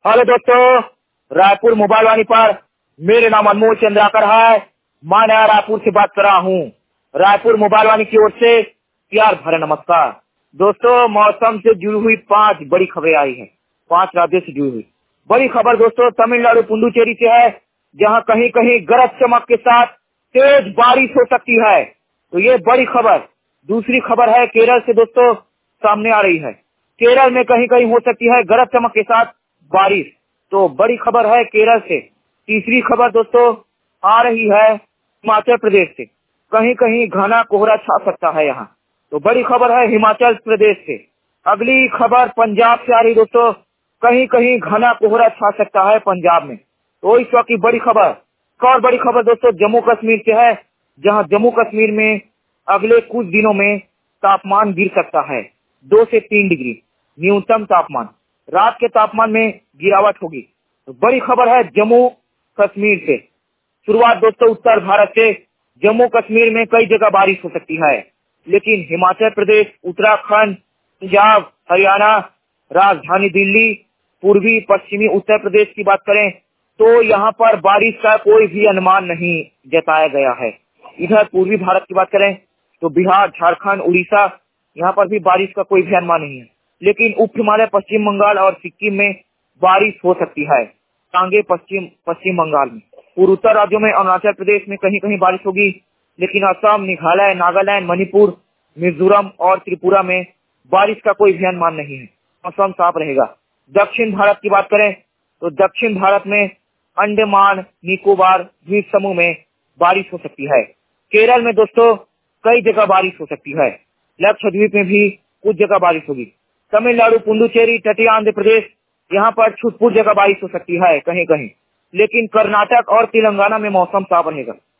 Hello दोस्तों, Raipur mobile वाणी पर मेरे नाम अनमोल चंद्राकर है। मैं नया रायपुर से बात कर रहा हूँ। रायपुर मोबाइल वाणी की ओर से प्यार भरा नमस्कार। दोस्तों, मौसम से जुड़ी हुई 5 बड़ी खबरें आई हैं। 5 राज्यों से जुड़ी हुई बड़ी खबर दोस्तों तमिलनाडु पुडुचेरी से है, जहाँ कहीं कहीं गरज चमक के साथ तेज बारिश हो सकती है। तो ये बड़ी खबर। दूसरी खबर है केरल से दोस्तों, सामने आ रही है। केरल में कहीं कहीं हो सकती है गरज चमक के साथ बारिश। तो बड़ी खबर है केरल से। तीसरी खबर दोस्तों आ रही है हिमाचल प्रदेश से। कहीं कहीं घना कोहरा छा सकता है यहाँ। तो बड़ी खबर है हिमाचल प्रदेश से। अगली खबर पंजाब से आ रही दोस्तों, कहीं कहीं घना कोहरा छा सकता है पंजाब में। तो इस वक्त की बड़ी खबर। एक और बड़ी खबर दोस्तों जम्मू कश्मीर से है, जहां जम्मू कश्मीर में अगले कुछ दिनों में तापमान गिर सकता है 2 से 3 डिग्री न्यूनतम तापमान। रात के तापमान में गिरावट होगी। तो बड़ी खबर है जम्मू कश्मीर से। शुरुआत दोस्तों उत्तर भारत से। जम्मू कश्मीर में कई जगह बारिश हो सकती है, लेकिन हिमाचल प्रदेश, उत्तराखंड, पंजाब, हरियाणा, राजधानी दिल्ली, पूर्वी पश्चिमी उत्तर प्रदेश की बात करें तो यहाँ पर बारिश का कोई भी अनुमान नहीं जताया गया है। इधर पूर्वी भारत की बात करें तो बिहार, झारखंड, उड़ीसा, यहाँ पर भी बारिश का कोई भी अनुमान नहीं है। लेकिन उप हिमालय पश्चिम बंगाल और सिक्किम में बारिश हो सकती है। टांगे पश्चिम बंगाल में। पूर्वोत्तर राज्यों में अरुणाचल प्रदेश में कहीं कहीं बारिश होगी, लेकिन असम, मेघालय, नागालैंड, मणिपुर, मिजोरम और त्रिपुरा में बारिश का कोई भी अनुमान नहीं है। मौसम साफ रहेगा। दक्षिण भारत की बात करें तो दक्षिण भारत में अंडमान निकोबार द्वीप समूह में बारिश हो सकती है। केरल में दोस्तों कई जगह बारिश हो सकती है। लक्षद्वीप में भी कुछ जगह बारिश होगी। तमिलनाडु, पुडुचेरी, तटीय आंध्र प्रदेश, यहाँ पर छुटपुट जगह बारिश हो सकती है कहीं कहीं। लेकिन कर्नाटक और तेलंगाना में मौसम साफ रहेगा।